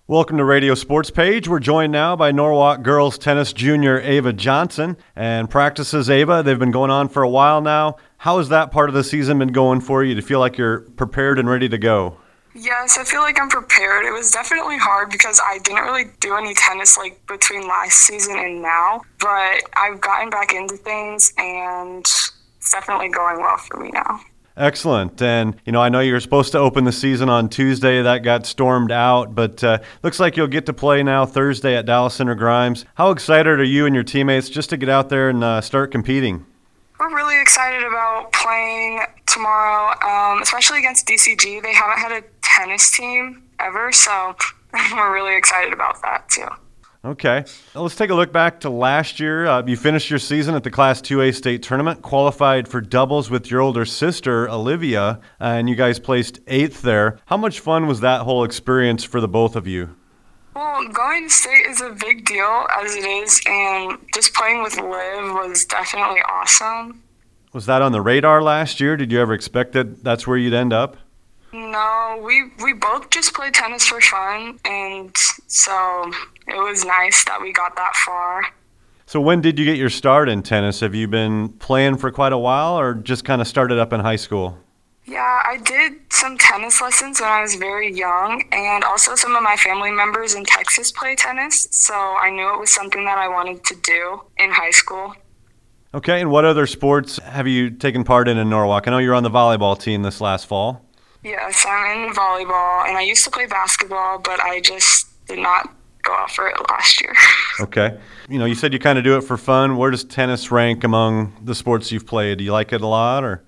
Welcome to Radio Sports Page. We're joined now by Norwalk girls tennis junior Ava Johnson. And practices, Ava, they've been going on for a while now. How has that part of the season been going for you? Do you feel like you're prepared and ready to go? Yes, I feel like I'm prepared. It was definitely hard because I didn't really do any tennis between last season and now, but I've gotten back into things and it's definitely going well for me now. Excellent. And, I know you were supposed to open the season on Tuesday. That got stormed out, but looks like you'll get to play now Thursday at Dallas Center Grimes. How excited are you and your teammates just to get out there and start competing? We're really excited about playing tomorrow, especially against DCG. They haven't had a tennis team ever, so we're really excited about that too. Okay. Well, let's take a look back to last year. You finished your season at the Class 2A state tournament, qualified for doubles with your older sister, Olivia, and you guys placed 8th there. How much fun was that whole experience for the both of you? Well, going to state is a big deal, as it is, and just playing with Liv was definitely awesome. Was that on the radar last year? Did you ever expect that that's where you'd end up? No, we both just played tennis for fun, and so it was nice that we got that far. So when did you get your start in tennis? Have you been playing for quite a while or just kind of started up in high school? Yeah, I did some tennis lessons when I was very young, and also some of my family members in Texas play tennis, so I knew it was something that I wanted to do in high school. Okay, and what other sports have you taken part in Norwalk? I know you're on the volleyball team this last fall. Yes, I'm in volleyball, and I used to play basketball, but I just did not go out for it last year. Okay. You said you kind of do it for fun. Where does tennis rank among the sports you've played? Do you like it a lot, or?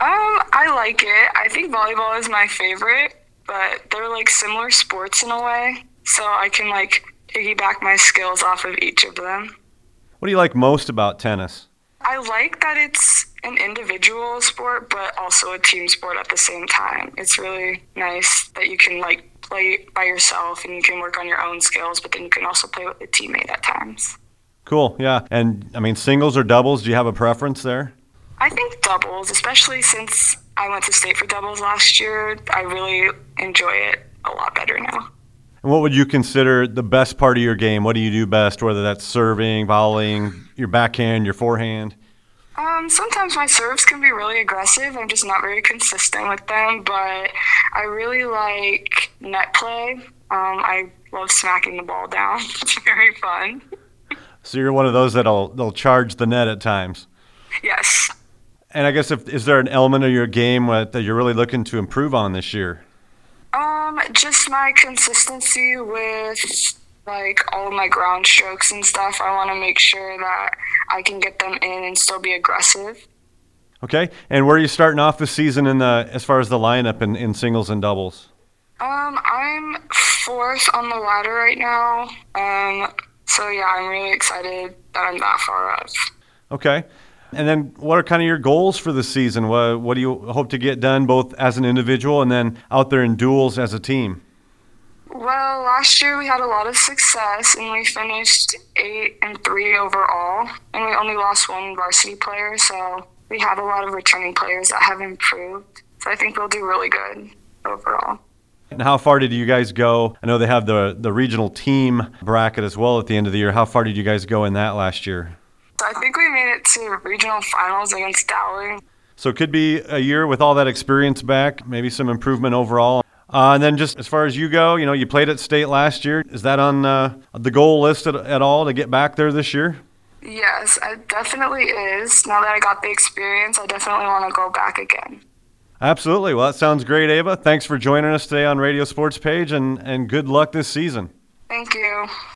I like it. I think volleyball is my favorite, but they're similar sports in a way, so I can piggyback my skills off of each of them. What do you like most about tennis? I like that it's an individual sport, but also a team sport at the same time. It's really nice that you can play by yourself and you can work on your own skills, but then you can also play with a teammate at times. Cool, yeah. And, singles or doubles, do you have a preference there? I think doubles, especially since I went to state for doubles last year, I really enjoy it a lot better now. And what would you consider the best part of your game? What do you do best, whether that's serving, volleying, your backhand, your forehand? Sometimes my serves can be really aggressive. I'm just not very consistent with them, but I really like net play. I love smacking the ball down. It's very fun. So you're one of those they'll charge the net at times. Yes. And I guess is there an element of your game that you're really looking to improve on this year? Just my consistency with all of my ground strokes and stuff. I want to make sure that I can get them in and still be aggressive. Okay. And where are you starting off the season as far as the lineup in singles and doubles? I'm 4th on the ladder right now. So yeah, I'm really excited that I'm that far up. Okay. And then what are kind of your goals for the season? What do you hope to get done both as an individual and then out there in duels as a team? Well, last year we had a lot of success and we finished 8-3 overall, and we only lost one varsity player, so we have a lot of returning players that have improved. So I think we'll do really good overall. And how far did you guys go? I know they have the regional team bracket as well at the end of the year. How far did you guys go in that last year? So I think we made it to regional finals against Dowling. So it could be a year with all that experience back, maybe some improvement overall. And then just as far as you go, you played at state last year. Is that on the goal list at all to get back there this year? Yes, it definitely is. Now that I got the experience, I definitely want to go back again. Absolutely. Well, that sounds great, Ava. Thanks for joining us today on Radio Sports Page, and good luck this season. Thank you.